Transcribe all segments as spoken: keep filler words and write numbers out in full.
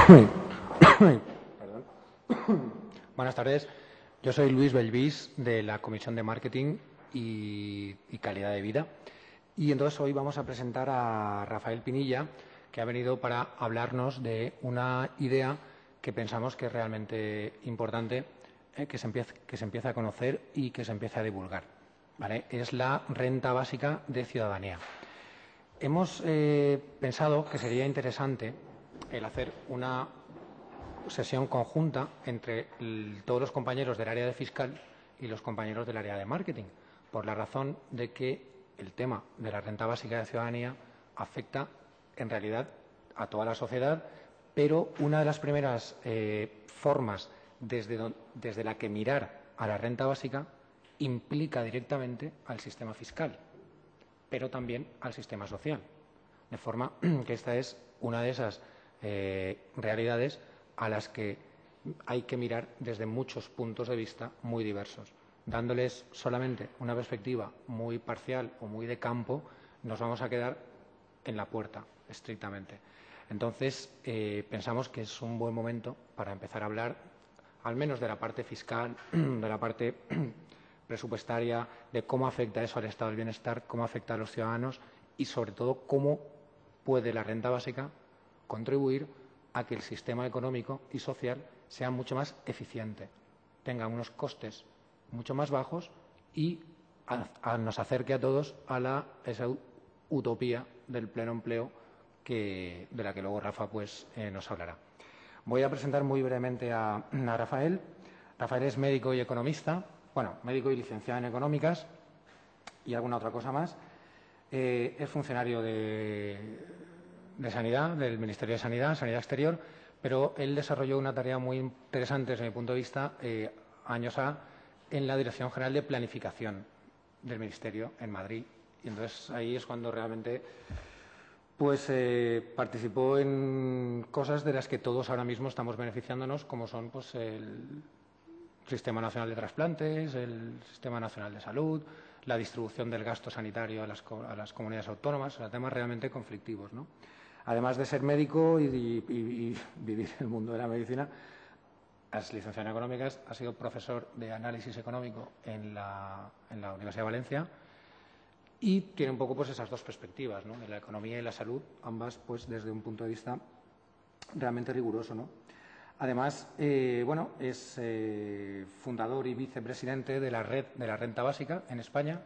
Perdón. Buenas tardes. Yo soy Luis Belvis, de la Comisión de Marketing y, y Calidad de Vida. Y entonces hoy vamos a presentar a Rafael Pinilla, que ha venido para hablarnos de una idea que pensamos que es realmente importante eh, que, se empiece, que se empiece a conocer y que se empiece a divulgar. ¿Vale? Es la renta básica de ciudadanía. Hemos eh, pensado que sería interesante el hacer una sesión conjunta entre el, todos los compañeros del área de fiscal y los compañeros del área de marketing, por la razón de que el tema de la renta básica de ciudadanía afecta en realidad a toda la sociedad, pero una de las primeras eh, formas desde, don, desde la que mirar a la renta básica implica directamente al sistema fiscal, pero también al sistema social. De forma que esta es una de esas eh, realidades a las que hay que mirar desde muchos puntos de vista muy diversos. Dándoles solamente una perspectiva muy parcial o muy de campo, nos vamos a quedar en la puerta, estrictamente. Entonces, eh, pensamos que es un buen momento para empezar a hablar, al menos de la parte fiscal, de la parte presupuestaria, de cómo afecta eso al estado del bienestar, cómo afecta a los ciudadanos y, sobre todo, cómo puede la renta básica contribuir a que el sistema económico y social sea mucho más eficiente, tenga unos costes mucho más bajos y a, a nos acerque a todos a la, esa utopía del pleno empleo que, de la que luego Rafa pues, eh, nos hablará. Voy a presentar muy brevemente a, a Rafael. Rafael es médico y economista, bueno, médico y licenciado en económicas y alguna otra cosa más. Eh, es funcionario de, de Sanidad, del Ministerio de Sanidad, Sanidad Exterior, pero él desarrolló una tarea muy interesante desde mi punto de vista, eh, años A, en la Dirección General de Planificación del Ministerio en Madrid. Y entonces ahí es cuando realmente pues, eh, participó en cosas de las que todos ahora mismo estamos beneficiándonos, como son pues, el Sistema Nacional de Trasplantes, el Sistema Nacional de Salud, la distribución del gasto sanitario a las, a las comunidades autónomas, o sea, temas realmente conflictivos, ¿no? Además de ser médico y, y, y, y vivir el mundo de la medicina, es licenciado en Económicas, ha sido profesor de análisis económico en la, en la Universidad de Valencia y tiene un poco pues, esas dos perspectivas, ¿no? De la economía y la salud, ambas pues, desde un punto de vista realmente riguroso, ¿no? Además, eh, bueno, es eh, fundador y vicepresidente de la Red de la Renta Básica en España,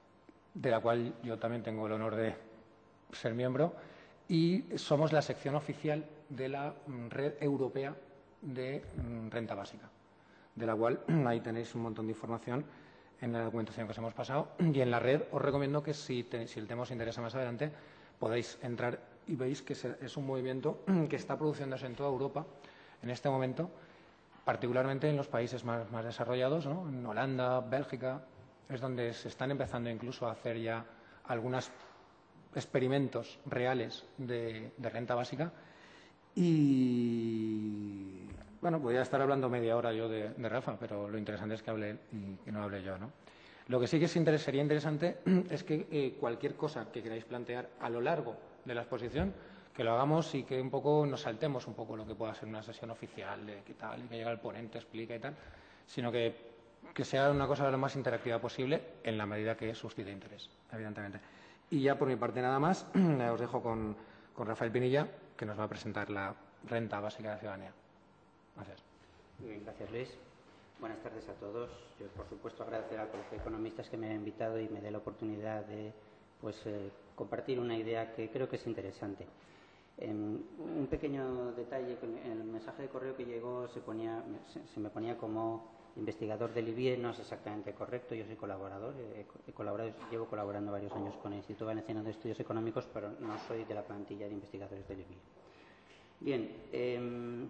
de la cual yo también tengo el honor de ser miembro, y somos la sección oficial de la Red Europea de Renta Básica, de la cual ahí tenéis un montón de información en la documentación que os hemos pasado. Y en la red os recomiendo que si, te, si el tema os interesa más adelante, podáis entrar y veis que es un movimiento que está produciéndose en toda Europa en este momento, particularmente en los países más, más desarrollados, ¿no? En Holanda, Bélgica, es donde se están empezando incluso a hacer ya algunos experimentos reales de, de renta básica. Y, bueno, podría estar hablando media hora yo de, de Rafa, pero lo interesante es que hable él y que no hable yo, ¿no? Lo que sí que es interes, sería interesante es que eh, cualquier cosa que queráis plantear a lo largo de la exposición, que lo hagamos y que un poco nos saltemos un poco lo que pueda ser una sesión oficial de qué tal, y que llega el ponente, explica y tal, sino que, que sea una cosa lo más interactiva posible en la medida que suscite interés, evidentemente. Y ya por mi parte nada más, os dejo con, con Rafael Pinilla, que nos va a presentar la renta básica de ciudadanía. Gracias. Muy bien, gracias Luis. Buenas tardes a todos. Yo, por supuesto, agradecer al Colegio de Economistas que me ha invitado y me dé la oportunidad de pues, eh, compartir una idea que creo que es interesante. Eh, un pequeño detalle, en el mensaje de correo que llegó se, ponía, se, se me ponía como investigador del I B I E, no es exactamente correcto, yo soy colaborador, he, he colaborado, llevo colaborando varios años con el Instituto Valenciano de Estudios Económicos, pero no soy de la plantilla de investigadores del I B I E. Bien, eh,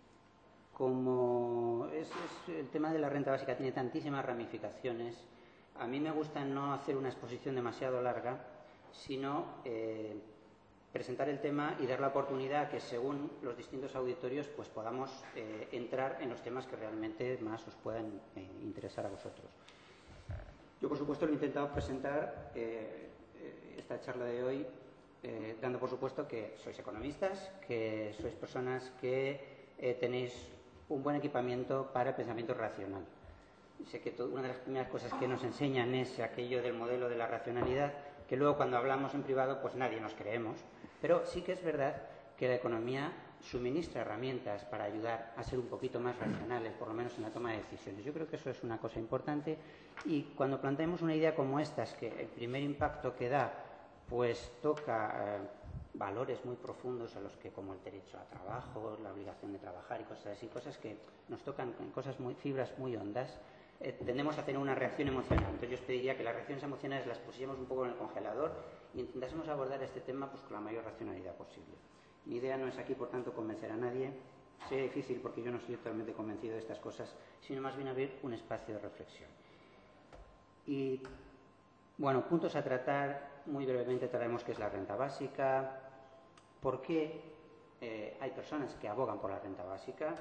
como es, es, el tema de la renta básica tiene tantísimas ramificaciones, a mí me gusta no hacer una exposición demasiado larga, sino eh, presentar el tema y dar la oportunidad a que según los distintos auditorios pues podamos eh, entrar en los temas que realmente más os puedan eh, interesar a vosotros. Yo, por supuesto, lo he intentado presentar eh, esta charla de hoy eh, dando por supuesto que sois economistas, que sois personas que eh, tenéis un buen equipamiento para el pensamiento racional. Sé que todo, una de las primeras cosas que nos enseñan es aquello del modelo de la racionalidad, que luego cuando hablamos en privado pues nadie nos creemos, pero sí que es verdad que la economía suministra herramientas para ayudar a ser un poquito más racionales, por lo menos en la toma de decisiones. Yo creo que eso es una cosa importante, y cuando planteemos una idea como esta, es que el primer impacto que da pues toca eh, valores muy profundos a los que, como el derecho a trabajo, la obligación de trabajar y cosas así, cosas que nos tocan, cosas muy, fibras muy hondas, eh, tendemos a tener una reacción emocional. Entonces yo os pediría que las reacciones emocionales las pusiéramos un poco en el congelador e intentásemos abordar este tema pues con la mayor racionalidad posible. Mi idea no es aquí, por tanto, convencer a nadie. Sería difícil porque yo no estoy totalmente convencido de estas cosas, sino más bien abrir un espacio de reflexión. Y, bueno, puntos a tratar. Muy brevemente traemos qué es la renta básica, por qué eh, hay personas que abogan por la renta básica,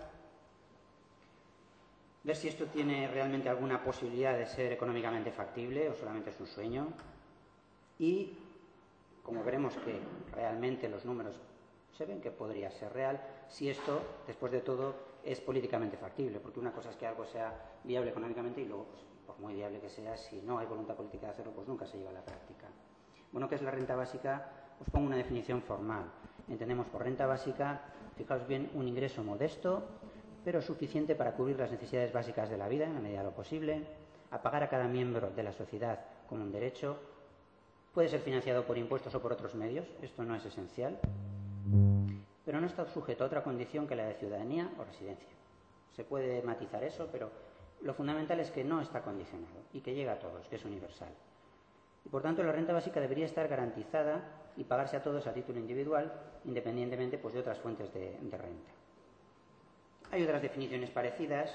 ver si esto tiene realmente alguna posibilidad de ser económicamente factible o solamente es un sueño, y, como veremos que realmente los números se ven que podría ser real, si esto, después de todo, es políticamente factible, porque una cosa es que algo sea viable económicamente y luego, pues, por muy viable que sea, si no hay voluntad política de hacerlo, pues nunca se lleva a la práctica. Bueno, ¿qué es la renta básica? Os pongo una definición formal. Entendemos por renta básica, fijaos bien, un ingreso modesto, pero suficiente para cubrir las necesidades básicas de la vida, en la medida de lo posible, a pagar a cada miembro de la sociedad como un derecho. Puede ser financiado por impuestos o por otros medios, esto no es esencial, pero no está sujeto a otra condición que la de ciudadanía o residencia. Se puede matizar eso, pero lo fundamental es que no está condicionado y que llega a todos, que es universal. Y por tanto la renta básica debería estar garantizada y pagarse a todos a título individual, independientemente pues, de otras fuentes de, de renta. Hay otras definiciones parecidas.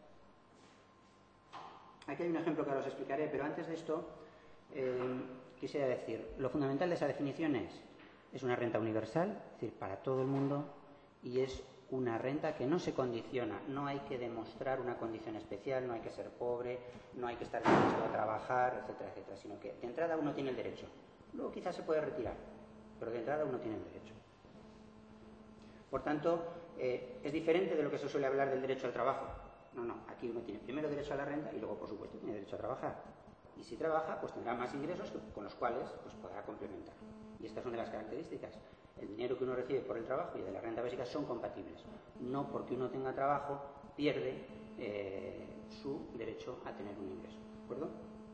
Aquí hay un ejemplo que ahora os explicaré, pero antes de esto eh, quisiera decir, lo fundamental de esa definición es Es una renta universal, es decir, para todo el mundo, y es una renta que no se condiciona. No hay que demostrar una condición especial, no hay que ser pobre, no hay que estar dispuesto a trabajar, etcétera, etcétera, sino que de entrada uno tiene el derecho. Luego quizás se puede retirar, pero de entrada uno tiene el derecho. Por tanto, eh, es diferente de lo que se suele hablar del derecho al trabajo. No, no, aquí uno tiene primero derecho a la renta y luego, por supuesto, tiene derecho a trabajar. Y si trabaja, pues tendrá más ingresos con los cuales pues, podrá complementar. Y estas son de las características. El dinero que uno recibe por el trabajo y de la renta básica son compatibles. No porque uno tenga trabajo pierde eh, su derecho a tener un ingreso. ¿De acuerdo?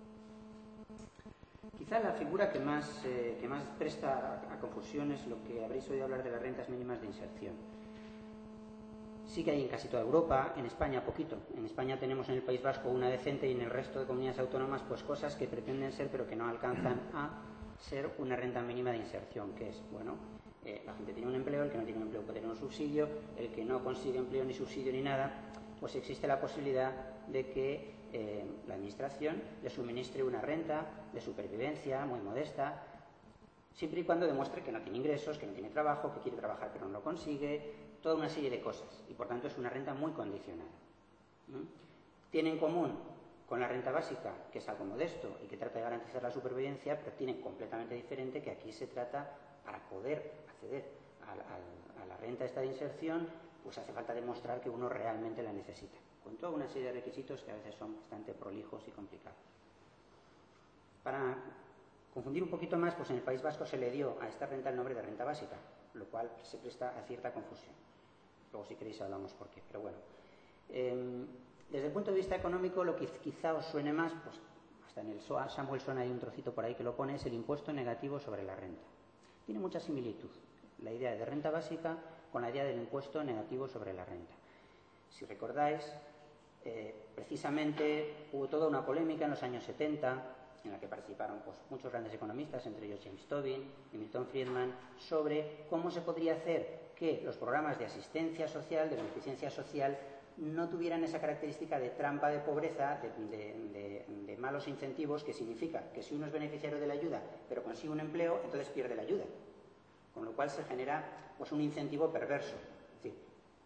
Quizá la figura que más, eh, que más presta a, a confusión es lo que habréis oído hablar de las rentas mínimas de inserción. Sí que hay en casi toda Europa, en España poquito. En España tenemos en el País Vasco una decente y en el resto de comunidades autónomas pues cosas que pretenden ser pero que no alcanzan a ser una renta mínima de inserción, que es, bueno, eh, la gente tiene un empleo, el que no tiene un empleo puede tener un subsidio, el que no consigue empleo ni subsidio ni nada, pues existe la posibilidad de que eh, la administración le suministre una renta de supervivencia muy modesta, siempre y cuando demuestre que no tiene ingresos, que no tiene trabajo, que quiere trabajar pero no lo consigue, toda una serie de cosas, y por tanto es una renta muy condicionada. ¿Mm? Tiene en común con la renta básica, que es algo modesto y que trata de garantizar la supervivencia, pero tiene completamente diferente que aquí se trata, para poder acceder a, a, a la renta esta de inserción, pues hace falta demostrar que uno realmente la necesita, con toda una serie de requisitos que a veces son bastante prolijos y complicados. Para confundir un poquito más, pues en el País Vasco se le dio a esta renta el nombre de renta básica, lo cual se presta a cierta confusión. Luego, si queréis, hablamos por qué, pero bueno. Eh, desde el punto de vista económico, lo que quizá os suene más, pues hasta en el Samuelson hay un trocito por ahí que lo pone, es el impuesto negativo sobre la renta. Tiene mucha similitud la idea de renta básica con la idea del impuesto negativo sobre la renta. Si recordáis, eh, precisamente hubo toda una polémica en los años setenta, en la que participaron pues, muchos grandes economistas, entre ellos James Tobin y Milton Friedman, sobre cómo se podría hacer que los programas de asistencia social, de beneficencia social, no tuvieran esa característica de trampa de pobreza, de, de, de, de malos incentivos, que significa que si uno es beneficiario de la ayuda, pero consigue un empleo, entonces pierde la ayuda. Con lo cual se genera pues, un incentivo perverso. Es decir,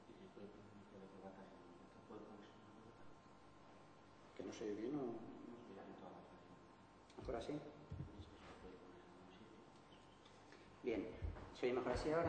que no se oye bien o... ¿Por así? Bien. ¿Se oye mejor así ahora?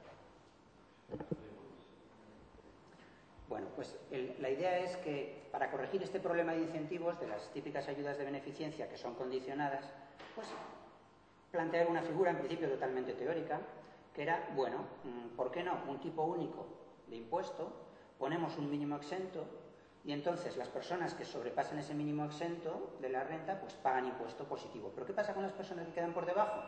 Bueno, pues el, la idea es que para corregir este problema de incentivos, de las típicas ayudas de beneficencia que son condicionadas, pues plantear una figura en principio totalmente teórica, que era, bueno, ¿por qué no? Un tipo único de impuesto, ponemos un mínimo exento y entonces las personas que sobrepasan ese mínimo exento de la renta, pues pagan impuesto positivo. ¿Pero qué pasa con las personas que quedan por debajo?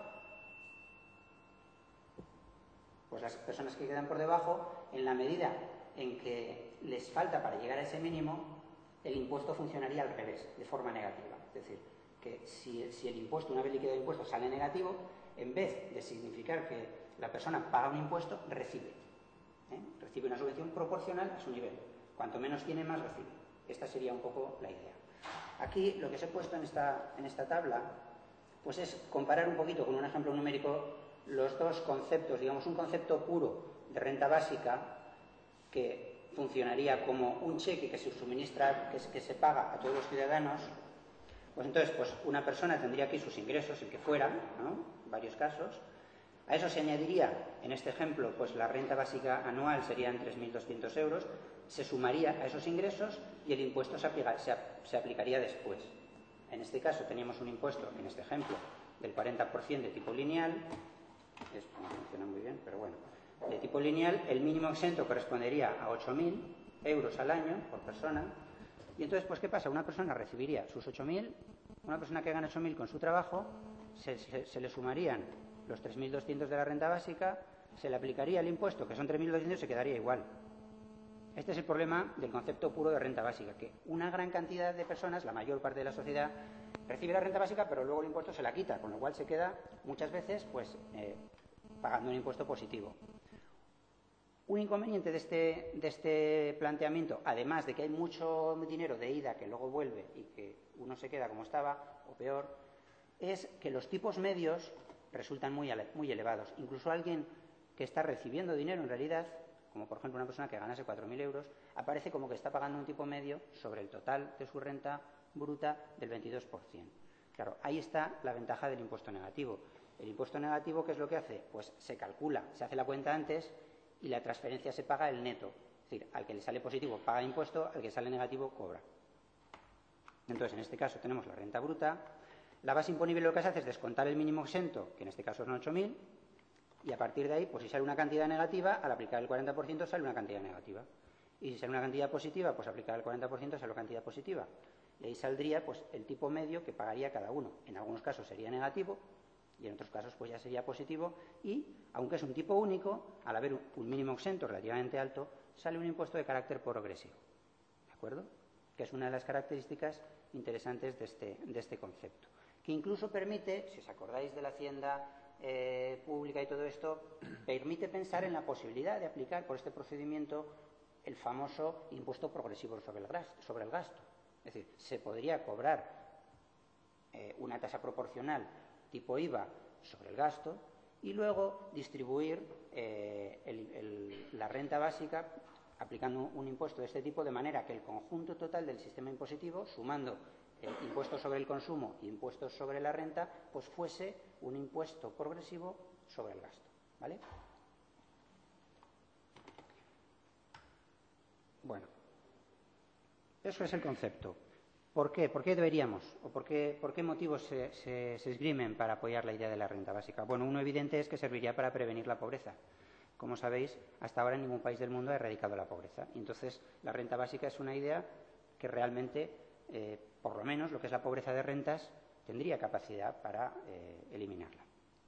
Pues las personas que quedan por debajo, en la medida en que les falta para llegar a ese mínimo, el impuesto funcionaría al revés, de forma negativa. Es decir, que si, si el impuesto, una vez liquidado el impuesto, sale negativo, en vez de significar que la persona paga un impuesto, recibe. ¿eh? Recibe una subvención proporcional a su nivel. Cuanto menos tiene, más recibe. Esta sería un poco la idea. Aquí lo que os he puesto en esta, en esta tabla pues es comparar un poquito con un ejemplo numérico los dos conceptos, digamos un concepto puro de renta básica que funcionaría como un cheque que se suministra, que, que se paga a todos los ciudadanos. Pues entonces, pues una persona tendría aquí sus ingresos, el que fuera, ¿no? En varios casos. A eso se añadiría, en este ejemplo, pues la renta básica anual serían tres mil doscientos euros, se sumaría a esos ingresos y el impuesto se, aplica, se, se aplicaría después. En este caso teníamos un impuesto, en este ejemplo, del cuarenta por ciento de tipo lineal, esto no funciona muy bien, pero bueno, de tipo lineal, el mínimo exento correspondería a ocho mil euros al año por persona. Y entonces, pues, ¿qué pasa? Una persona recibiría sus ocho mil, una persona que gana ocho mil con su trabajo, se, se, se le sumarían los tres mil doscientos de la renta básica, se le aplicaría el impuesto, que son tres mil doscientos, y se quedaría igual. Este es el problema del concepto puro de renta básica, que una gran cantidad de personas, la mayor parte de la sociedad, recibe la renta básica, pero luego el impuesto se la quita, con lo cual se queda muchas veces pues eh, pagando un impuesto positivo. Un inconveniente de este, de este planteamiento, además de que hay mucho dinero de ida que luego vuelve y que uno se queda como estaba, o peor, es que los tipos medios resultan muy, muy elevados. Incluso alguien que está recibiendo dinero en realidad, como por ejemplo una persona que ganase cuatro mil euros, aparece como que está pagando un tipo medio sobre el total de su renta bruta del veintidós por ciento. Claro, ahí está la ventaja del impuesto negativo. El impuesto negativo, ¿qué es lo que hace? Pues se calcula, se hace la cuenta antes y la transferencia se paga el neto. Es decir, al que le sale positivo paga impuesto, al que sale negativo cobra. Entonces, en este caso tenemos la renta bruta. La base imponible lo que se hace es descontar el mínimo exento, que en este caso son ocho mil, y a partir de ahí, pues si sale una cantidad negativa, al aplicar el cuarenta por ciento sale una cantidad negativa. Y si sale una cantidad positiva, pues aplicar el cuarenta por ciento sale una cantidad positiva. Y ahí saldría pues el tipo medio que pagaría cada uno. En algunos casos sería negativo y en otros casos pues ya sería positivo. Y, aunque es un tipo único, al haber un mínimo exento relativamente alto, sale un impuesto de carácter progresivo. ¿De acuerdo? Que es una de las características interesantes de este, de este concepto. Que incluso permite, si os acordáis de la Hacienda eh, pública y todo esto, permite pensar en la posibilidad de aplicar por este procedimiento el famoso impuesto progresivo sobre el gasto. Sobre el gasto. Es decir, se podría cobrar eh, una tasa proporcional tipo I V A sobre el gasto y luego distribuir eh, el, el, la renta básica aplicando un impuesto de este tipo, de manera que el conjunto total del sistema impositivo, sumando eh, impuestos sobre el consumo e impuestos sobre la renta, pues fuese un impuesto progresivo sobre el gasto. ¿Vale? Bueno, eso es el concepto. ¿Por qué? ¿Por qué deberíamos? ¿O por qué, por qué motivos se, se, se esgrimen para apoyar la idea de la renta básica? Bueno, uno evidente es que serviría para prevenir la pobreza. Como sabéis, hasta ahora en ningún país del mundo ha erradicado la pobreza. Y entonces, la renta básica es una idea que realmente, eh, por lo menos, lo que es la pobreza de rentas, tendría capacidad para eh, eliminarla.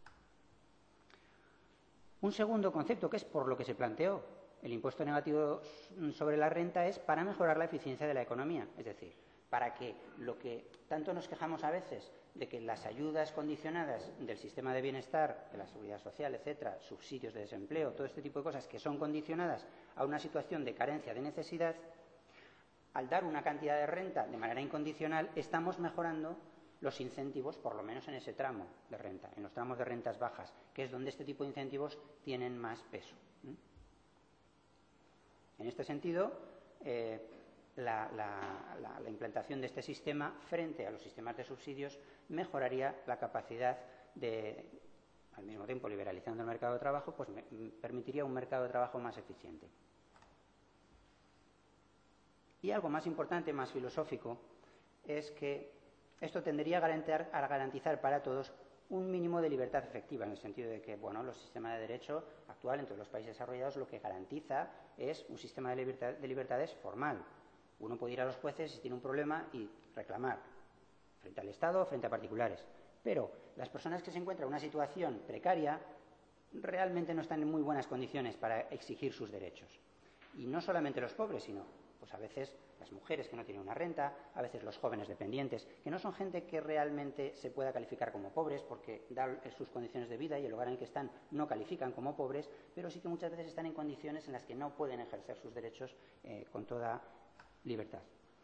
Un segundo concepto, que es por lo que se planteó el impuesto negativo sobre la renta, es para mejorar la eficiencia de la economía. Es decir, para que lo que tanto nos quejamos a veces de que las ayudas condicionadas del sistema de bienestar, de la seguridad social, etcétera, subsidios de desempleo, todo este tipo de cosas que son condicionadas a una situación de carencia de necesidad, al dar una cantidad de renta de manera incondicional, estamos mejorando los incentivos, por lo menos en ese tramo de renta, en los tramos de rentas bajas, que es donde este tipo de incentivos tienen más peso. En este sentido, eh, La, la, la, la implantación de este sistema frente a los sistemas de subsidios mejoraría la capacidad de, al mismo tiempo liberalizando el mercado de trabajo, pues me, permitiría un mercado de trabajo más eficiente. Y algo más importante, más filosófico, es que esto tendría a garantizar, a garantizar para todos un mínimo de libertad efectiva, en el sentido de que, bueno, los sistemas de derecho actual en todos los países desarrollados lo que garantiza es un sistema de, libertad, de libertades formal. Uno puede ir a los jueces si tiene un problema y reclamar, frente al Estado o frente a particulares. Pero las personas que se encuentran en una situación precaria realmente no están en muy buenas condiciones para exigir sus derechos. Y no solamente los pobres, sino pues a veces las mujeres que no tienen una renta, a veces los jóvenes dependientes, que no son gente que realmente se pueda calificar como pobres porque dan sus condiciones de vida y el lugar en el que están no califican como pobres, pero sí que muchas veces están en condiciones en las que no pueden ejercer sus derechos eh, con toda libertad.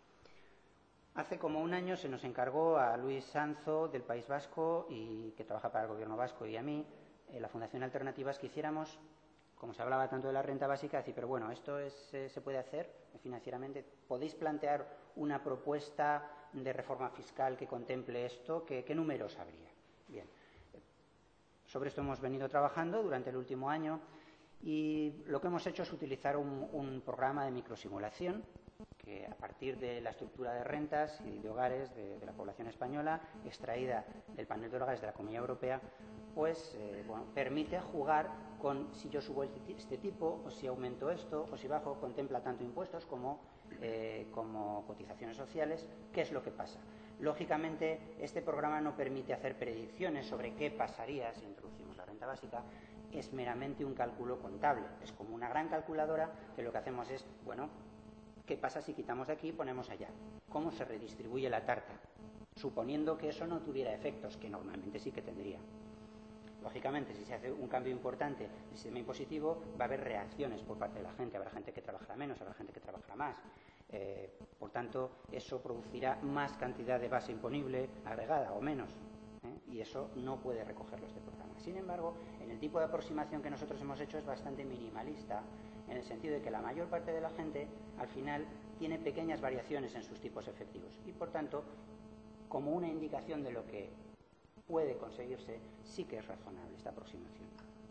Hace como un año se nos encargó a Luis Sanzo del País Vasco, y que trabaja para el Gobierno vasco, y a mí, eh, la Fundación Alternativas, que hiciéramos, como se hablaba tanto de la renta básica, decir, pero bueno, esto es, eh, se puede hacer financieramente. ¿Podéis plantear una propuesta de reforma fiscal que contemple esto? ¿Qué, qué números habría? Bien. Sobre esto hemos venido trabajando durante el último año y lo que hemos hecho es utilizar un, un programa de microsimulación que, a partir de la estructura de rentas y de hogares de, de la población española, extraída del panel de hogares de la Comunidad Europea, pues eh, bueno, permite jugar con si yo subo este, este tipo, o si aumento esto, o si bajo, contempla tanto impuestos como, eh, como cotizaciones sociales. ¿Qué es lo que pasa? Lógicamente, este programa no permite hacer predicciones sobre qué pasaría si introducimos la renta básica. Es meramente un cálculo contable. Es como una gran calculadora que lo que hacemos es, bueno, ¿qué pasa si quitamos de aquí y ponemos allá? ¿Cómo se redistribuye la tarta? Suponiendo que eso no tuviera efectos, que normalmente sí que tendría. Lógicamente, si se hace un cambio importante en el sistema impositivo, va a haber reacciones por parte de la gente. Habrá gente que trabajará menos, habrá gente que trabajará más. Eh, por tanto, eso producirá más cantidad de base imponible agregada o menos. ¿eh? Y eso no puede recogerlo este programa. Sin embargo, en el tipo de aproximación que nosotros hemos hecho es bastante minimalista, en el sentido de que la mayor parte de la gente, al final, tiene pequeñas variaciones en sus tipos efectivos. Y, por tanto, como una indicación de lo que puede conseguirse, sí que es razonable esta aproximación.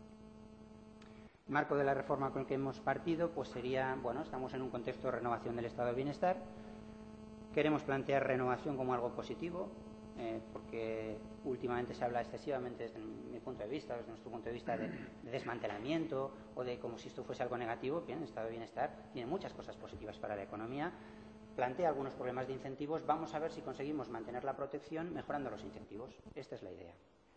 El marco de la reforma con el que hemos partido pues sería, bueno, estamos en un contexto de renovación del estado de bienestar. Queremos plantear renovación como algo positivo, eh, porque últimamente se habla excesivamente, desde mi punto de vista, desde nuestro punto de vista, de, de desmantelamiento o de como si esto fuese algo negativo. Bien, el estado de bienestar tiene muchas cosas positivas para la economía. Plantea algunos problemas de incentivos. Vamos a ver si conseguimos mantener la protección mejorando los incentivos. Esta es la idea.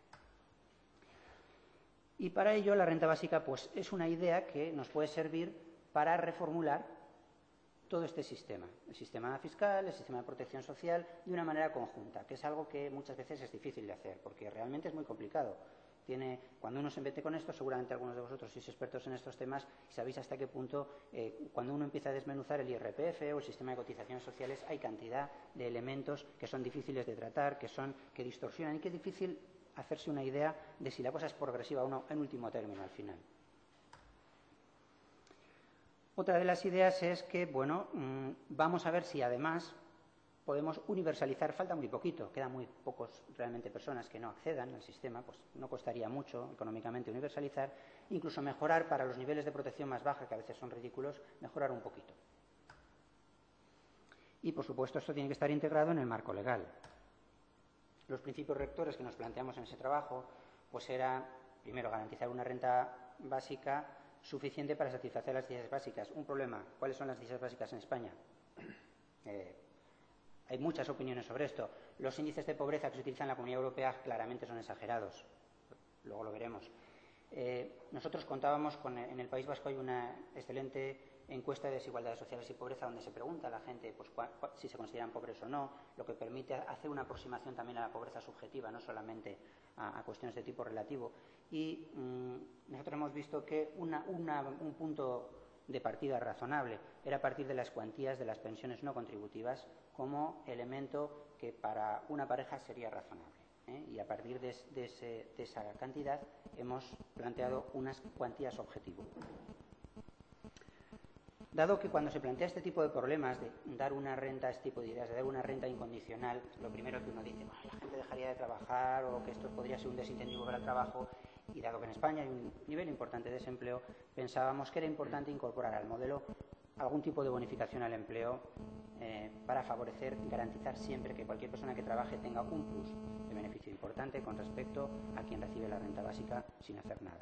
Y para ello la renta básica pues, es una idea que nos puede servir para reformular todo este sistema. El sistema fiscal, el sistema de protección social, de una manera conjunta, que es algo que muchas veces es difícil de hacer, porque realmente es muy complicado. Tiene, cuando uno se mete con esto, seguramente algunos de vosotros sois expertos en estos temas y sabéis hasta qué punto, eh, cuando uno empieza a desmenuzar el I R P F o el sistema de cotizaciones sociales, hay cantidad de elementos que son difíciles de tratar, que son que distorsionan y que es difícil hacerse una idea de si la cosa es progresiva o no en último término, al final. Otra de las ideas es que, bueno, mmm, vamos a ver si además podemos universalizar. Falta muy poquito, quedan muy pocos realmente personas que no accedan al sistema, pues no costaría mucho económicamente universalizar, incluso mejorar para los niveles de protección más baja, que a veces son ridículos, mejorar un poquito. Y, por supuesto, esto tiene que estar integrado en el marco legal. Los principios rectores que nos planteamos en ese trabajo, pues era, primero, garantizar una renta básica suficiente para satisfacer las necesidades básicas. Un problema, ¿cuáles son las necesidades básicas en España? Eh, Hay muchas opiniones sobre esto. Los índices de pobreza que se utilizan en la Comunidad Europea claramente son exagerados. Luego lo veremos. Eh, nosotros contábamos con, en el País Vasco hay una excelente encuesta de desigualdades sociales y pobreza donde se pregunta a la gente pues, cua, cua, si se consideran pobres o no, lo que permite hacer una aproximación también a la pobreza subjetiva, no solamente a, a cuestiones de tipo relativo. Y mmm, nosotros hemos visto que una, una, un punto de partida razonable era a partir de las cuantías de las pensiones no contributivas como elemento que para una pareja sería razonable. ¿eh? Y a partir de, de, ese, de esa cantidad hemos planteado unas cuantías objetivo. Dado que cuando se plantea este tipo de problemas de dar una renta, este tipo de ideas, de dar una renta incondicional, lo primero que uno dice, bueno, la gente dejaría de trabajar o que esto podría ser un desincentivo para el trabajo, Y dado que en España hay un nivel importante de desempleo, pensábamos que era importante incorporar al modelo algún tipo de bonificación al empleo eh, para favorecer y garantizar siempre que cualquier persona que trabaje tenga un plus de beneficio importante con respecto a quien recibe la renta básica sin hacer nada.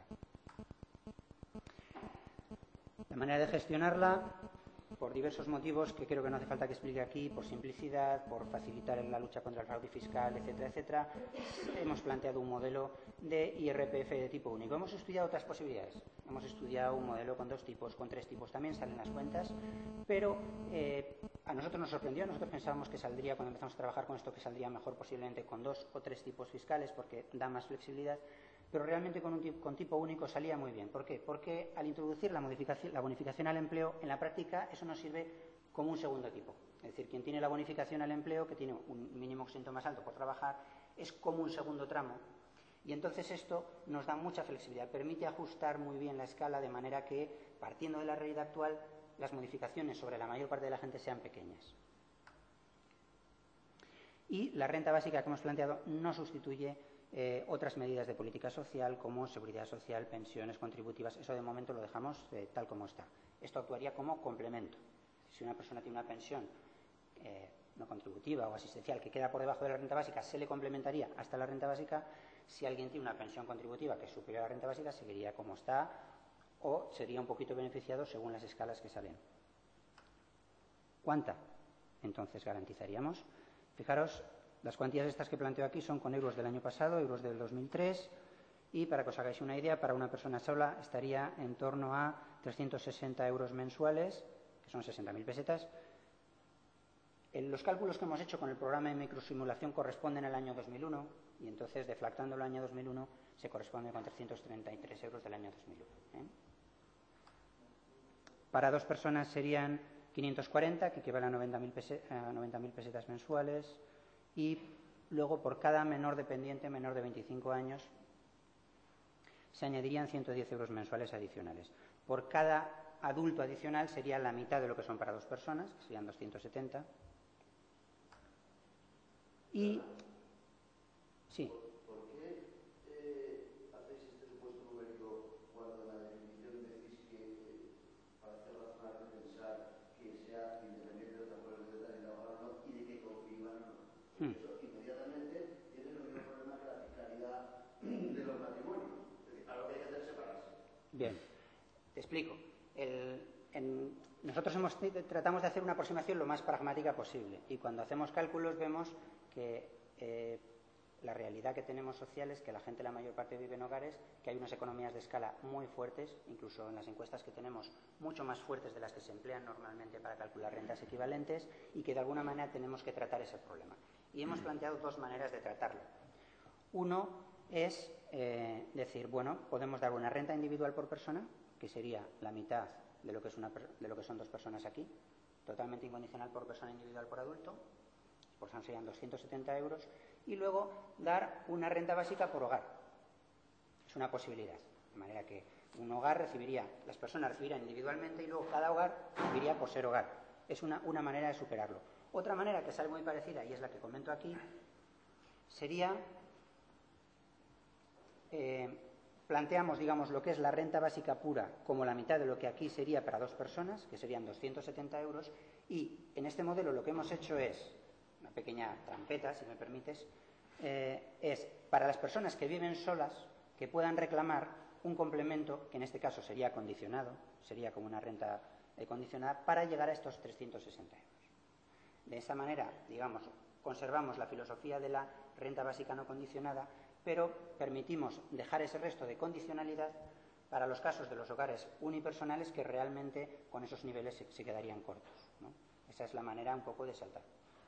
La manera de gestionarla, por diversos motivos que creo que no hace falta que explique aquí, por simplicidad, por facilitar la lucha contra el fraude fiscal, etcétera, etcétera, hemos planteado un modelo de I R P F de tipo único. Hemos estudiado otras posibilidades. Hemos estudiado un modelo con dos tipos, con tres tipos, también salen las cuentas, pero eh, a nosotros nos sorprendió, nosotros pensábamos que saldría, cuando empezamos a trabajar con esto, que saldría mejor posiblemente con dos o tres tipos fiscales, porque da más flexibilidad, pero realmente con un tipo, con tipo único salía muy bien. ¿Por qué? Porque al introducir la, modificación, la bonificación al empleo, en la práctica eso nos sirve como un segundo tipo. Es decir, quien tiene la bonificación al empleo, que tiene un mínimo exento más alto por trabajar, es como un segundo tramo. Y entonces esto nos da mucha flexibilidad, permite ajustar muy bien la escala de manera que, partiendo de la realidad actual, las modificaciones sobre la mayor parte de la gente sean pequeñas. Y la renta básica que hemos planteado no sustituye eh, otras medidas de política social como seguridad social, pensiones contributivas. Eso de momento lo dejamos eh, tal como está. Esto actuaría como complemento. Si una persona tiene una pensión eh, no contributiva o asistencial que queda por debajo de la renta básica, se le complementaría hasta la renta básica. Si alguien tiene una pensión contributiva que es superior a la renta básica, seguiría como está o sería un poquito beneficiado según las escalas que salen. ¿Cuánta? Entonces garantizaríamos. Fijaros, las cuantías estas que planteo aquí son con euros del año pasado, euros del dos mil tres, y para que os hagáis una idea, para una persona sola estaría en torno a trescientos sesenta euros mensuales, que son sesenta mil pesetas. Los cálculos que hemos hecho con el programa de microsimulación corresponden al año dos mil uno, y entonces, deflactando el año dos mil uno, se corresponde con trescientos treinta y tres euros del año dos mil uno. ¿eh? Para dos personas serían quinientos cuarenta, que equivale a noventa mil pesetas mensuales, y luego por cada menor dependiente, menor de veinticinco años, se añadirían ciento diez euros mensuales adicionales. Por cada adulto adicional sería la mitad de lo que son para dos personas, que serían doscientos setenta. Y, sí. ¿Por qué eh, hacéis este supuesto numérico cuando en la definición decís que eh, para hacer razonable pensar que sea independiente de otras cosas de detalle de trabajar o no y de que convivan o no? Hmm. Eso inmediatamente tiene el mismo problema que la fiscalidad de los matrimonios. Es decir, para lo que hay que hacer es separarse. Bien, te explico. El, en, nosotros hemos, tratamos de hacer una aproximación lo más pragmática posible y cuando hacemos cálculos vemos que eh, la realidad que tenemos social es que la gente la mayor parte vive en hogares, que hay unas economías de escala muy fuertes, incluso en las encuestas que tenemos mucho más fuertes de las que se emplean normalmente para calcular rentas equivalentes y que de alguna manera tenemos que tratar ese problema. Y hemos planteado dos maneras de tratarlo. Uno es eh, decir, bueno, podemos dar una renta individual por persona, que sería la mitad de lo que, es una, de lo que son dos personas aquí, totalmente incondicional por persona individual por adulto, por tanto serían doscientos setenta euros, y luego dar una renta básica por hogar. Es una posibilidad, de manera que un hogar recibiría, las personas recibirían individualmente y luego cada hogar recibiría por ser hogar. Es una, una manera de superarlo. Otra manera que sale muy parecida, y es la que comento aquí, sería, eh, planteamos, digamos, lo que es la renta básica pura como la mitad de lo que aquí sería para dos personas, que serían doscientos setenta euros, y en este modelo lo que hemos hecho es una pequeña trampeta, si me permites, eh, es para las personas que viven solas que puedan reclamar un complemento, que en este caso sería condicionado, sería como una renta eh, condicionada, para llegar a estos trescientos sesenta euros. De esa manera, digamos, conservamos la filosofía de la renta básica no condicionada, pero permitimos dejar ese resto de condicionalidad para los casos de los hogares unipersonales que realmente con esos niveles se, se quedarían cortos, ¿no? Esa es la manera un poco de saltar.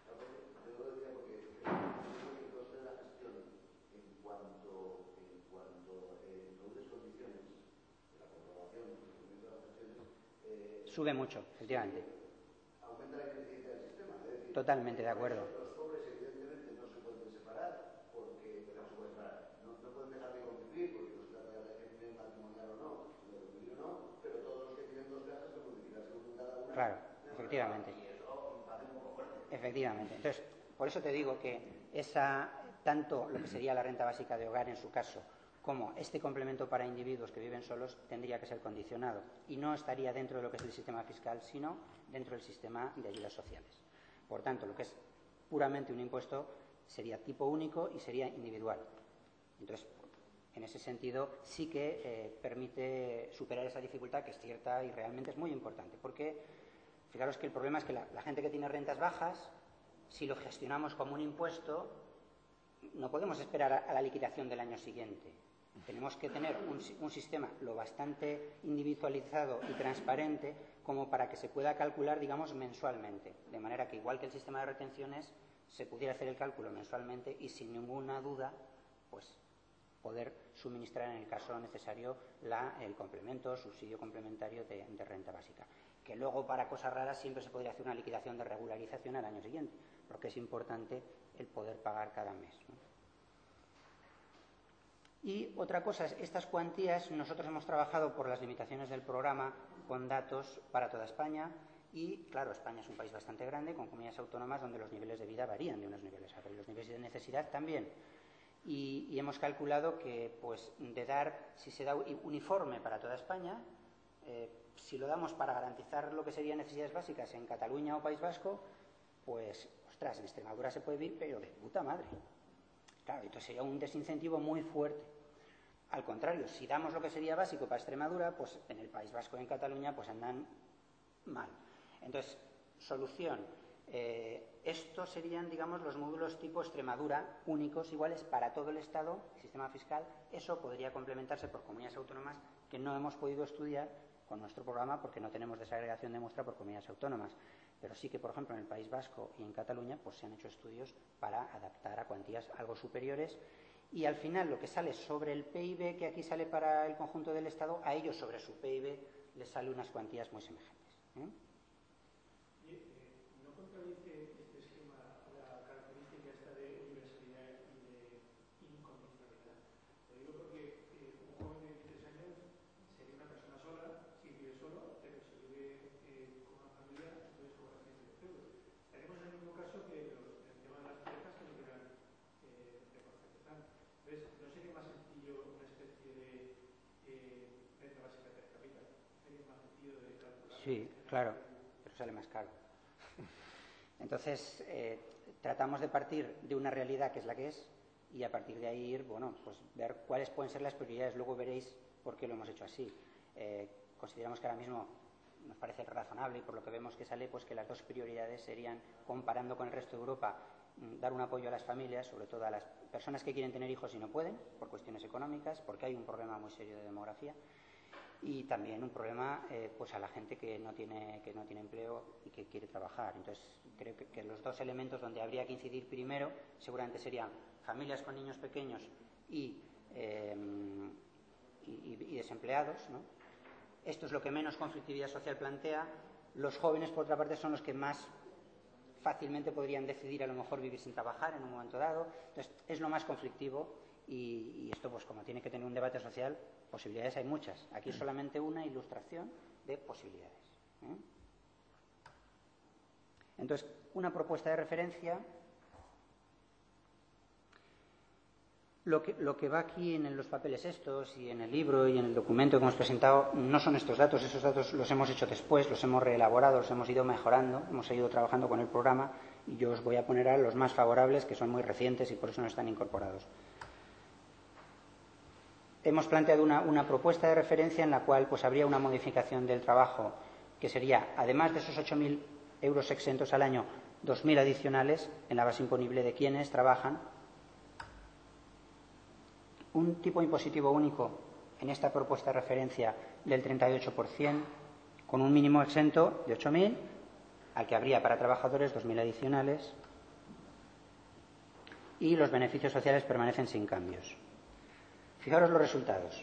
Sube mucho, efectivamente. Aumenta la ineficiencia del sistema. Es decir, totalmente de acuerdo. Los pobres, evidentemente, no se pueden separar porque no se pueden separar. No, no pueden dejar de convivir porque no se trata de régimen matrimonial o no, de convivir o no, pero todos los que tienen dos casas se modificarse uno en cada una. Claro, efectivamente. Y eso hace un poco fuerte. Efectivamente. Entonces, por eso te digo que esa, tanto lo que sería la renta básica de hogar en su caso, cómo este complemento para individuos que viven solos tendría que ser condicionado y no estaría dentro de lo que es el sistema fiscal, sino dentro del sistema de ayudas sociales. Por tanto, lo que es puramente un impuesto sería tipo único y sería individual. Entonces, en ese sentido, sí que eh, permite superar esa dificultad, que es cierta y realmente es muy importante, porque fijaros que el problema es que la, la gente que tiene rentas bajas, si lo gestionamos como un impuesto, no podemos esperar a, a la liquidación del año siguiente. Tenemos que tener un, un sistema lo bastante individualizado y transparente como para que se pueda calcular, digamos, mensualmente. De manera que, igual que el sistema de retenciones, se pudiera hacer el cálculo mensualmente y, sin ninguna duda, pues poder suministrar en el caso necesario la, el complemento, subsidio complementario de, de renta básica. Que luego, para cosas raras, siempre se podría hacer una liquidación de regularización al año siguiente, porque es importante el poder pagar cada mes, ¿no? Y otra cosa es, estas cuantías, nosotros hemos trabajado por las limitaciones del programa con datos para toda España y, claro, España es un país bastante grande, con comunidades autónomas donde los niveles de vida varían de unos niveles a otros y los niveles de necesidad también. Y, y hemos calculado que, pues, de dar, si se da uniforme para toda España, eh, si lo damos para garantizar lo que serían necesidades básicas en Cataluña o País Vasco, pues, ostras, en Extremadura se puede vivir, pero de puta madre. Claro, entonces sería un desincentivo muy fuerte. Al contrario, si damos lo que sería básico para Extremadura, pues en el País Vasco y en Cataluña pues andan mal. Entonces, solución. Eh, estos serían, digamos, los módulos tipo Extremadura, únicos, iguales para todo el Estado, el sistema fiscal. Eso podría complementarse por comunidades autónomas que no hemos podido estudiar con nuestro programa porque no tenemos desagregación de muestra por comunidades autónomas. Pero sí que, por ejemplo, en el País Vasco y en Cataluña pues se han hecho estudios para adaptar a cuantías algo superiores y al final lo que sale sobre el P I B, que aquí sale para el conjunto del Estado, a ellos sobre su P I B les sale unas cuantías muy semejantes, ¿eh? ¿Y, eh, no contradice este esquema la característica esta de universalidad y de incondicionalidad? Lo digo porque eh, un joven de veintitrés años sería una persona sola, si vive solo, pero si vive eh, con una familia, entonces cobra ciento diez euros. Tenemos el mismo caso que los, el tema de las parejas que no quieran eh, reconceptar. Entonces, ¿no sería más sencillo una especie de eh, renta básica per cápita? ¿Sería más sencillo de calcular? Sí, claro, pero sale más caro. Entonces, eh, tratamos de partir de una realidad que es la que es y a partir de ahí ir, bueno, pues ver cuáles pueden ser las prioridades. Luego veréis por qué lo hemos hecho así. Eh, consideramos que ahora mismo nos parece razonable y por lo que vemos que sale, pues que las dos prioridades serían, comparando con el resto de Europa, dar un apoyo a las familias, sobre todo a las personas que quieren tener hijos y no pueden, por cuestiones económicas, porque hay un problema muy serio de demografía, y también un problema eh, pues a la gente que no tiene que no tiene empleo y que quiere trabajar. Entonces, creo que, que los dos elementos donde habría que incidir primero seguramente serían familias con niños pequeños y, eh, y, y desempleados, ¿no? Esto es lo que menos conflictividad social plantea. Los jóvenes, por otra parte, son los que más fácilmente podrían decidir a lo mejor vivir sin trabajar en un momento dado. Entonces, es lo más conflictivo y, y esto, pues como tiene que tener un debate social, posibilidades hay muchas. Aquí es solamente una ilustración de posibilidades, ¿eh? Entonces, una propuesta de referencia. Lo que, lo que va aquí en los papeles estos y en el libro y en el documento que hemos presentado no son estos datos. Esos datos los hemos hecho después, los hemos reelaborado, los hemos ido mejorando, hemos ido trabajando con el programa y yo os voy a poner a los más favorables, que son muy recientes y por eso no están incorporados. Hemos planteado una, una propuesta de referencia en la cual pues habría una modificación del trabajo que sería, además de esos ocho mil euros exentos al año, dos mil adicionales en la base imponible de quienes trabajan. Un tipo impositivo único en esta propuesta de referencia del treinta y ocho por ciento, con un mínimo exento de ocho mil, al que habría para trabajadores dos mil adicionales, y los beneficios sociales permanecen sin cambios. Fijaros los resultados.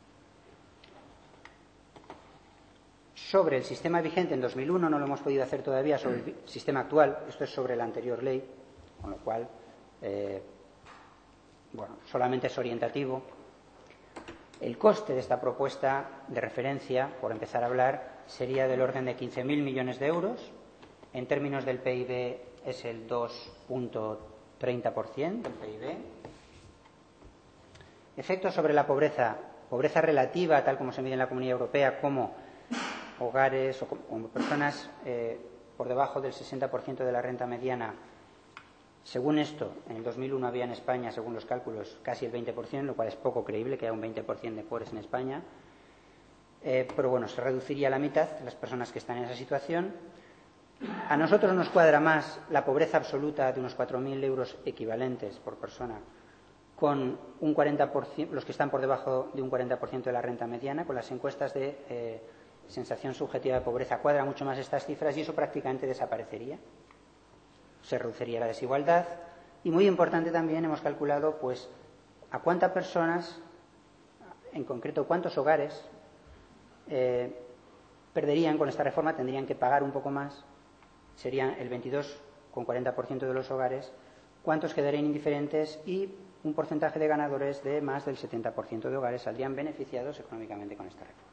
Sobre el sistema vigente en dos mil uno, no lo hemos podido hacer todavía sobre el sistema actual, esto es sobre la anterior ley, con lo cual eh, bueno, solamente es orientativo. El coste de esta propuesta de referencia, por empezar a hablar, sería del orden de quince mil millones de euros. En términos del P I B es el dos coma treinta por ciento del P I B. Efectos sobre la pobreza. Pobreza relativa, tal como se mide en la Comunidad Europea, como hogares o como personas eh, por debajo del sesenta por ciento de la renta mediana. Según esto, en el dos mil uno había en España, según los cálculos, casi el veinte por ciento, lo cual es poco creíble que haya un veinte por ciento de pobres en España. Eh, pero bueno, se reduciría a la mitad las personas que están en esa situación. A nosotros nos cuadra más la pobreza absoluta de unos cuatro mil euros equivalentes por persona, con un cuarenta por ciento, los que están por debajo de un cuarenta por ciento de la renta mediana. Con las encuestas de eh, sensación subjetiva de pobreza cuadra mucho más estas cifras y eso prácticamente desaparecería. Se reduciría la desigualdad. Y muy importante también, hemos calculado pues a cuántas personas, en concreto cuántos hogares, eh, perderían con esta reforma, tendrían que pagar un poco más. Serían el veintidós coma cuarenta por ciento de los hogares, cuántos quedarían indiferentes y un porcentaje de ganadores de más del setenta por ciento de hogares saldrían beneficiados económicamente con esta reforma.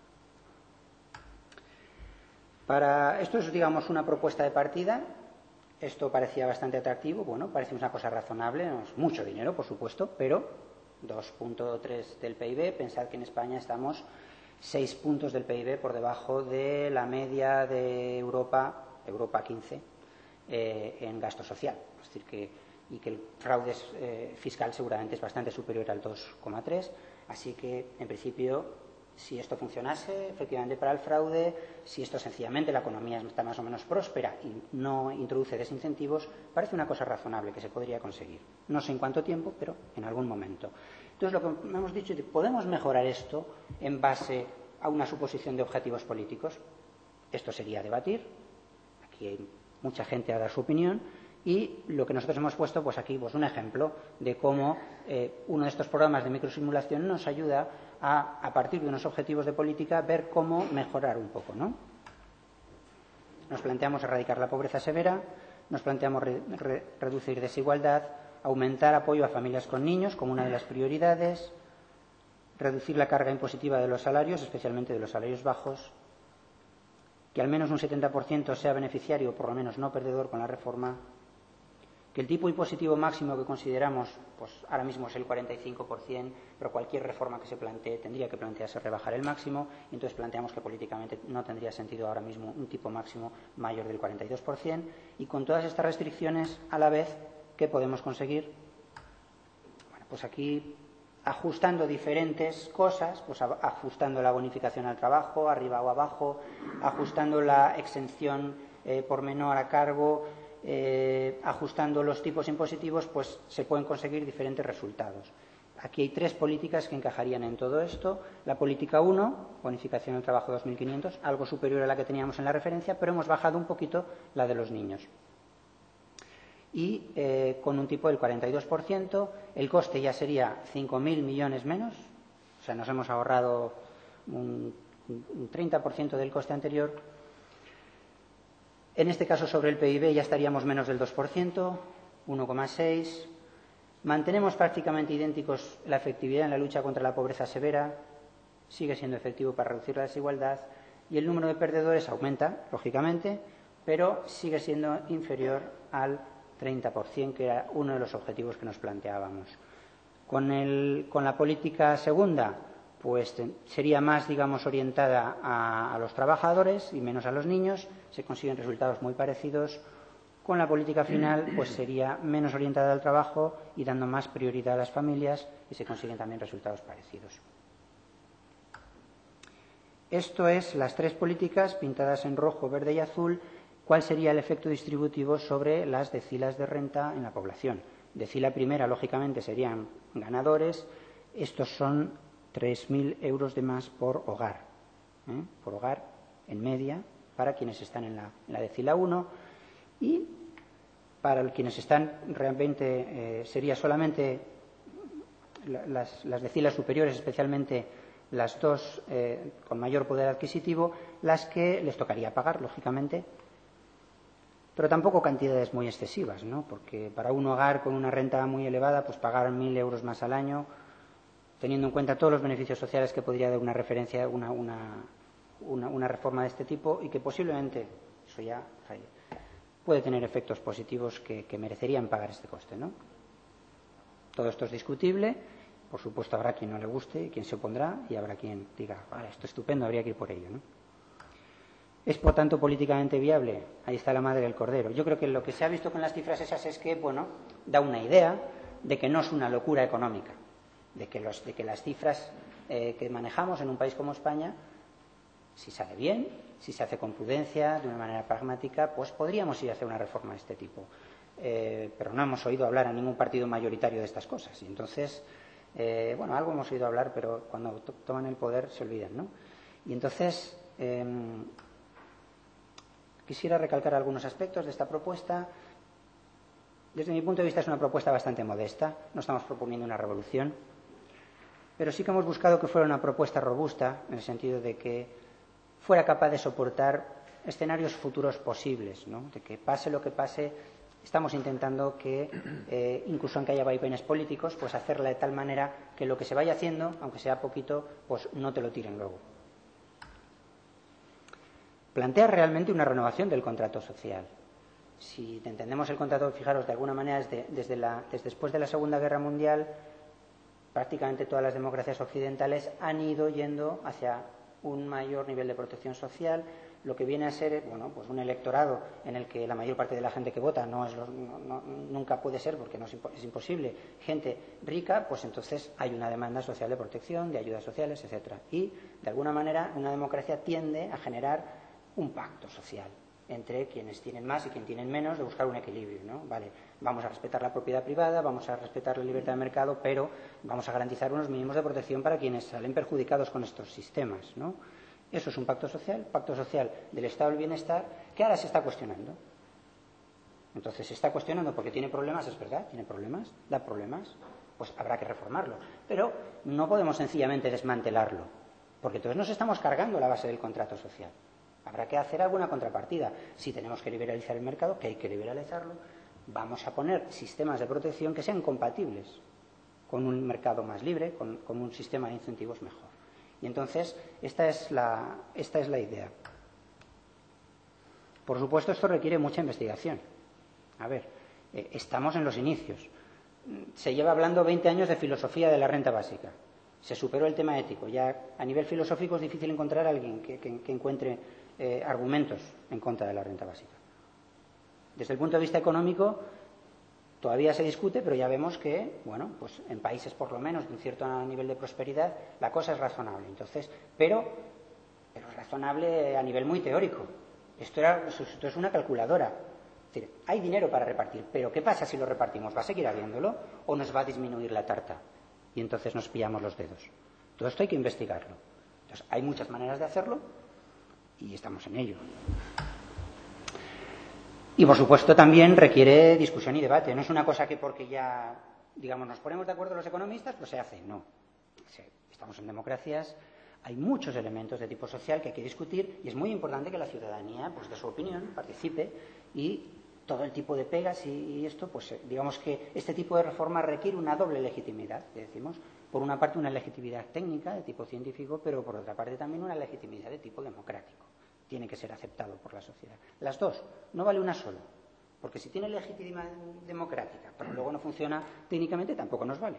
Para esto es, digamos, una propuesta de partida. Esto parecía bastante atractivo. Bueno, parece una cosa razonable, no es mucho dinero, por supuesto, pero dos coma tres del P I B. Pensad que en España estamos seis puntos del P I B por debajo de la media de Europa, Europa quince, eh, en gasto social. Es decir, que, y que el fraude eh, fiscal seguramente es bastante superior al dos coma tres. Así que, en principio, si esto funcionase efectivamente para el fraude, si esto sencillamente la economía está más o menos próspera y no introduce desincentivos, parece una cosa razonable que se podría conseguir. No sé en cuánto tiempo, pero en algún momento. Entonces, lo que hemos dicho es que podemos mejorar esto en base a una suposición de objetivos políticos. Esto sería debatir. Aquí hay mucha gente a dar su opinión. Y lo que nosotros hemos puesto, pues aquí, pues un ejemplo de cómo eh, uno de estos programas de microsimulación nos ayuda a, a partir de unos objetivos de política, ver cómo mejorar un poco, ¿no? Nos planteamos erradicar la pobreza severa, nos planteamos re, re, reducir desigualdad, aumentar apoyo a familias con niños como una de las prioridades, reducir la carga impositiva de los salarios, especialmente de los salarios bajos, que al menos un setenta por ciento sea beneficiario o por lo menos no perdedor con la reforma, que el tipo impositivo máximo que consideramos, pues ahora mismo es el cuarenta y cinco por ciento, pero cualquier reforma que se plantee tendría que plantearse rebajar el máximo, y entonces planteamos que políticamente no tendría sentido ahora mismo un tipo máximo mayor del cuarenta y dos por ciento, y con todas estas restricciones a la vez, ¿qué podemos conseguir? Bueno, pues aquí, ajustando diferentes cosas, pues ajustando la bonificación al trabajo, arriba o abajo, ajustando la exención eh, por menor a cargo, Eh, ajustando los tipos impositivos, pues se pueden conseguir diferentes resultados. Aquí hay tres políticas que encajarían en todo esto. La política uno, bonificación del trabajo dos mil quinientos, algo superior a la que teníamos en la referencia, pero hemos bajado un poquito la de los niños. Y eh, con un tipo del cuarenta y dos por ciento, el coste ya sería cinco mil millones menos, o sea, nos hemos ahorrado un, un treinta por ciento del coste anterior. En este caso, sobre el P I B ya estaríamos menos del dos por ciento, uno coma seis. Mantenemos prácticamente idénticos la efectividad en la lucha contra la pobreza severa, sigue siendo efectivo para reducir la desigualdad, y el número de perdedores aumenta, lógicamente, pero sigue siendo inferior al treinta por ciento, que era uno de los objetivos que nos planteábamos. Con, el, con la política segunda, pues sería más, digamos, orientada a, a los trabajadores y menos a los niños. Se consiguen resultados muy parecidos. Con la política final, pues sería menos orientada al trabajo y dando más prioridad a las familias, y se consiguen también resultados parecidos. Esto es las tres políticas pintadas en rojo, verde y azul. ¿Cuál sería el efecto distributivo sobre las decilas de renta en la población? Decila primera, lógicamente, serían ganadores. Estos son tres mil euros de más por hogar, ¿eh? por hogar en media, para quienes están en la, en la decila uno, y para quienes están realmente, eh, sería solamente las, las decilas superiores, especialmente las dos eh, con mayor poder adquisitivo, las que les tocaría pagar, lógicamente, pero tampoco cantidades muy excesivas, ¿no? Porque para un hogar con una renta muy elevada, pues pagar mil euros más al año, teniendo en cuenta todos los beneficios sociales que podría dar una referencia, una, una, una, una reforma de este tipo, y que posiblemente, eso ya puede tener efectos positivos que, que merecerían pagar este coste, ¿no? Todo esto es discutible Por supuesto, habrá quien no le guste, quien se opondrá, y habrá quien diga, vale, esto es estupendo, habría que ir por ello, ¿no? ¿Es, por tanto, políticamente viable? Ahí está la madre del cordero. Yo creo que lo que se ha visto con las cifras esas es que, bueno, da una idea de que no es una locura económica, de que, los, de que las cifras eh, que manejamos en un país como España, si sale bien, si se hace con prudencia, de una manera pragmática, pues podríamos ir a hacer una reforma de este tipo. Eh, pero no hemos oído hablar a ningún partido mayoritario de estas cosas. Y entonces, eh, bueno, algo hemos oído hablar, pero cuando to toman el poder se olvidan, ¿no? Y entonces, eh, quisiera recalcar algunos aspectos de esta propuesta. Desde mi punto de vista es una propuesta bastante modesta, no estamos proponiendo una revolución, pero sí que hemos buscado que fuera una propuesta robusta, en el sentido de que fuera capaz de soportar escenarios futuros posibles, ¿no? De que pase lo que pase, estamos intentando que, eh, incluso aunque haya vaivenes políticos, pues hacerla de tal manera que lo que se vaya haciendo, aunque sea poquito, pues no te lo tiren luego. Plantea realmente una renovación del contrato social. Si entendemos el contrato, fijaros, de alguna manera, desde, desde, la, desde después de la Segunda Guerra Mundial, prácticamente todas las democracias occidentales han ido yendo hacia un mayor nivel de protección social, lo que viene a ser, bueno, pues un electorado en el que la mayor parte de la gente que vota no es lo, no, no, nunca puede ser, porque no es, es imposible, gente rica, pues entonces hay una demanda social de protección, de ayudas sociales, etcétera. Y, de alguna manera, una democracia tiende a generar un pacto social entre quienes tienen más y quienes tienen menos, de buscar un equilibrio, ¿no? Vale, vamos a respetar la propiedad privada, vamos a respetar la libertad de mercado, pero vamos a garantizar unos mínimos de protección para quienes salen perjudicados con estos sistemas, ¿no? Eso es un pacto social, pacto social del estado del bienestar, que ahora se está cuestionando. Entonces se está cuestionando porque tiene problemas, es verdad, tiene problemas, da problemas, pues habrá que reformarlo. Pero no podemos sencillamente desmantelarlo, porque entonces nos estamos cargando la base del contrato social. Habrá que hacer alguna contrapartida. Si tenemos que liberalizar el mercado, que hay que liberalizarlo, vamos a poner sistemas de protección que sean compatibles con un mercado más libre, con, con un sistema de incentivos mejor. Y entonces, esta es la, esta es la idea. Por supuesto, esto requiere mucha investigación. A ver, eh, estamos en los inicios. Se lleva hablando veinte años de filosofía de la renta básica. Se superó el tema ético. Ya a nivel filosófico es difícil encontrar a alguien que, que, que encuentre Eh, argumentos en contra de la renta básica. Desde el punto de vista económico todavía se discute, pero ya vemos que, bueno, pues en países por lo menos de un cierto nivel de prosperidad la cosa es razonable. Entonces, pero, pero es razonable a nivel muy teórico. Esto, era, esto es una calculadora. Es decir, hay dinero para repartir, pero ¿qué pasa si lo repartimos? ¿Va a seguir habiéndolo o nos va a disminuir la tarta? Y entonces nos pillamos los dedos. Todo esto hay que investigarlo. Entonces, hay muchas maneras de hacerlo y estamos en ello. Y, por supuesto, también requiere discusión y debate. No es una cosa que porque ya, digamos, nos ponemos de acuerdo los economistas, pues se hace. No. Estamos en democracias, hay muchos elementos de tipo social que hay que discutir y es muy importante que la ciudadanía, pues, dé su opinión, participe y todo el tipo de pegas y esto, pues, digamos que este tipo de reforma requiere una doble legitimidad, decimos. Por una parte, una legitimidad técnica de tipo científico, pero por otra parte también una legitimidad de tipo democrático. Tiene que ser aceptado por la sociedad. Las dos, no vale una sola, porque si tiene legitimidad democrática, pero luego no funciona técnicamente, tampoco nos vale.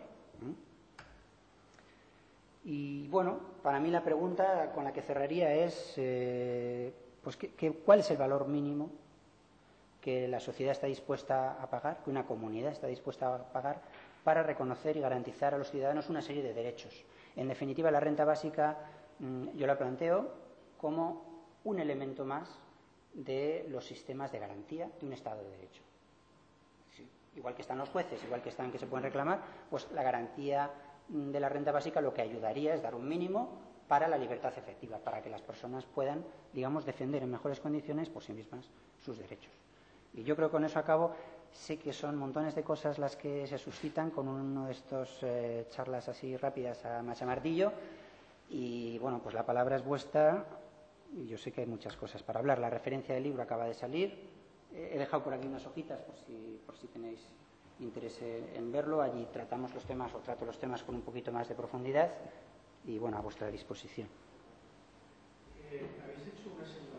Y bueno, para mí la pregunta con la que cerraría es, eh, pues, ¿qué, qué, ¿cuál es el valor mínimo que la sociedad está dispuesta a pagar, que una comunidad está dispuesta a pagar para reconocer y garantizar a los ciudadanos una serie de derechos? En definitiva, la renta básica yo la planteo como un elemento más de los sistemas de garantía de un Estado de Derecho. Sí, igual que están los jueces, igual que están que se pueden reclamar, pues la garantía de la renta básica lo que ayudaría es dar un mínimo para la libertad efectiva, para que las personas puedan, digamos, defender en mejores condiciones por sí mismas sus derechos. Y yo creo que con eso acabo. Sé que son montones de cosas las que se suscitan con uno de estos eh, charlas así rápidas a machamartillo. Y bueno, pues la palabra es vuestra. Y yo sé que hay muchas cosas para hablar. La referencia del libro acaba de salir. Eh, he dejado por aquí unas hojitas por si, por si tenéis interés en verlo. Allí tratamos los temas o trato los temas con un poquito más de profundidad. Y bueno, a vuestra disposición. Eh, habéis hecho una serie